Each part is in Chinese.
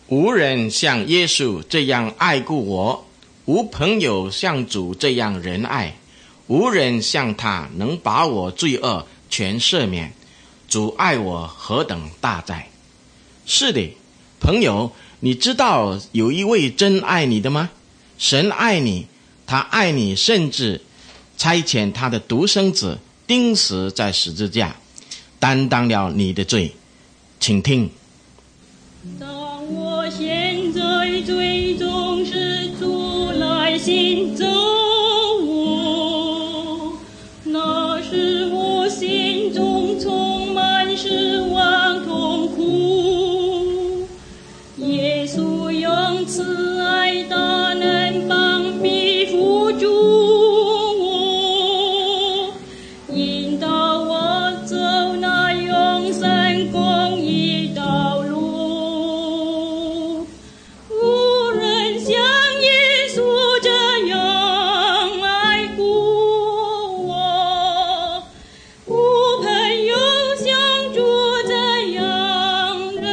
无人像耶稣这样爱顾我，无朋友像主这样仁爱，无人像他能把我罪恶全赦免。主爱我何等大哉！是的，朋友，你知道有一位真爱你的吗？神爱你，他爱你，甚至差遣他的独生子钉死在十字架，担当了你的罪。请听。 当我陷在罪中时，主来行走我，那时我心中充满失望痛苦。耶稣用慈爱大能帮庇扶助我，引导我走那永生公义道路。无人像耶稣这样爱顾我，无朋友像主这样仁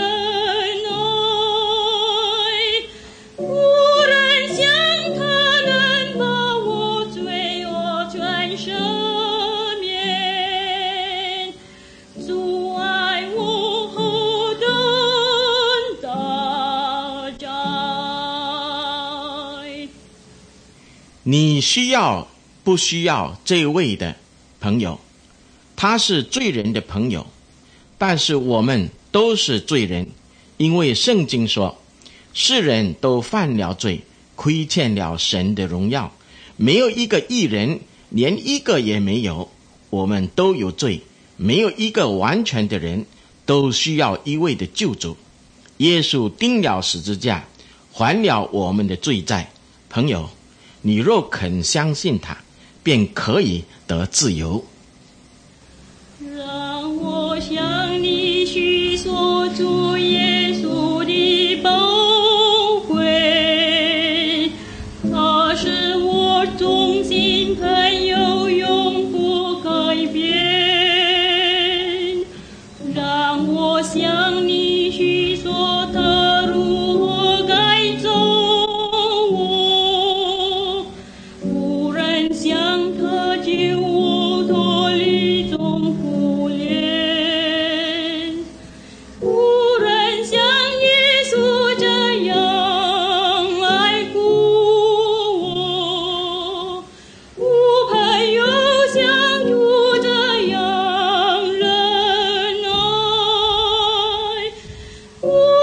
爱，无人像他能把我罪恶全赦免。主爱我何等大哉！ 你需要不需要这位的朋友？他是罪人的朋友，但是我们都是罪人，因为圣经说，世人都犯了罪，亏欠了神的荣耀，没有一个义人，连一个也没有。我们都有罪，没有一个完全的人，都需要一位的救主。耶稣钉了十字架，还了我们的罪债。朋友，你若肯相信他，便可以得自由。 让我向你叙说主耶稣的宝贵，他是我忠心朋友，永不改变。让我向你叙说他如何改造我，无人像他救我脱离众苦恋，无人像耶稣这样爱顾我，无朋友像主这样仁爱，无